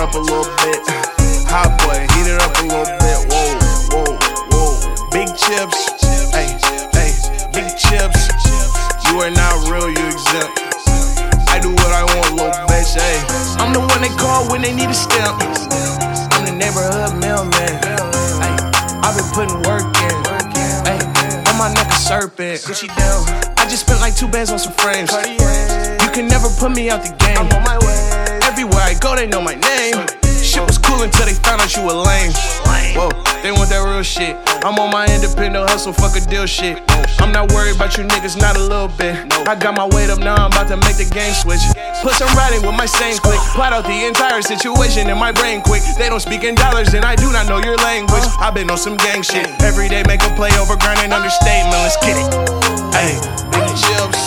up a little bit. Hot boy, heat it up a little bit. Whoa, whoa, whoa. Big chips, hey, hey, big chips. You are not real, you exempt. I do what I want, little bitch, hey. I'm the one they call when they need a stamp. I'm the neighborhood mailman. Hey, I've been putting work in. Hey, on my neck a serpent. I just spent like 2 bands on some frames. You can never put me out the game. I'm on my way. Everywhere I go, they know my name. Shit was cool until they found out you were lame. Whoa, they want that real shit. I'm on my independent hustle, fuck a deal shit. I'm not worried about you niggas, not a little bit. I got my weight up, now I'm about to make the game switch. Put some writing with my same click. Plot out the entire situation in my brain quick. They don't speak in dollars and I do not know your language. I've been on some gang shit. Every day make a play over grind and understatement, let's get it. Ayy, big chips.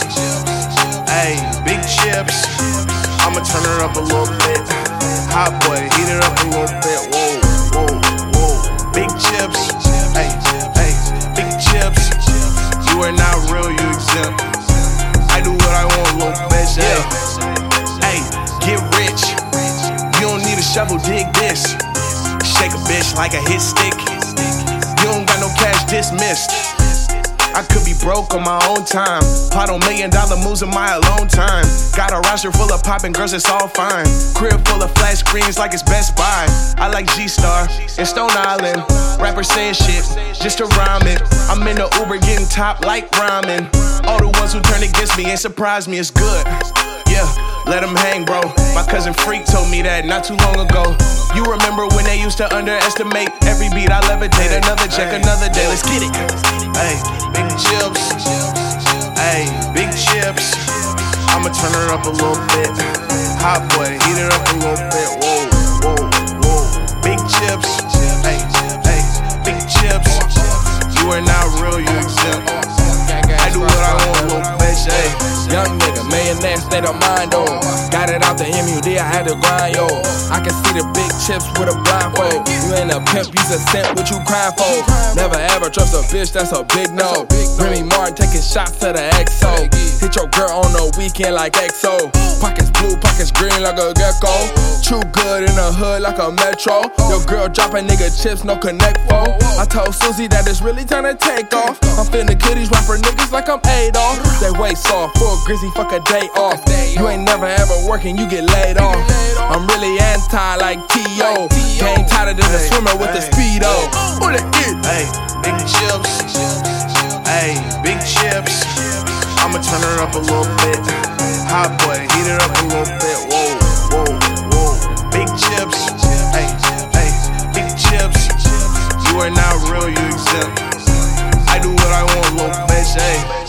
Ayy, big chips. I'ma turn her up a little bit. Hot boy, heat it up a little bit. Whoa, whoa, whoa. Big chips, hey, hey, big chips. You are not real, you exempt. I do what I want, little bitch, hey. Hey, get rich. You don't need a shovel, dig this. Shake a bitch like a hit stick. You don't got no cash, dismissed. I could be broke on my own time. Pot on $1 million moves in my alone time. Got a roster full of poppin' girls, it's all fine. Crib full of flash screens like it's Best Buy. I like G-Star and Stone Island. Rappers saying shit just to rhyme it. I'm in the Uber getting top like ramen. All the ones who turn against me ain't surprised me, it's good. Yeah, let them hang, bro. My cousin Freak told me that not too long ago. You remember when they used to underestimate every beat I levitate? Another check, another day, let's get it. Hey, big chips. Hey, big chips. I'ma turn her up a little bit. Hot boy, heat it up a little bit. Whoa, whoa, whoa. Big chips. Hey, hey, big chips. You are not real, you exempt. I do what I want, little bitch, hey. Young nigga, millionaire, state of mind, oh. Got it out the MUD, I had to grind, yo. I can see the big chips with a blindfold. You ain't a pimp, you's a simp, what you crying for? Never ever trust a bitch, that's a big no. Remy Martin taking shots to the XO. Hit your girl on the weekend like XO. Pockets blue, pockets green like a gecko. True good in the hood like a metro. Your girl dropping nigga chips, no connect for. I told Susie that it's really time to take off. I'm finna kill these rapper niggas like I'm Adolf. They way soft, full grizzy, fuck a day off. You ain't never ever working, you get laid off. I'm really anti like T.O. Game tighter than a swimmer with the speedo. What it is? Hey, big chips. Hey, big chips. I'ma turn her up a little bit. Hot boy, heat it up a little bit. Whoa, whoa, whoa. Big chips. Hey, hey, big chips. You are not real, you exempt. I do what I want, little bitch, hey.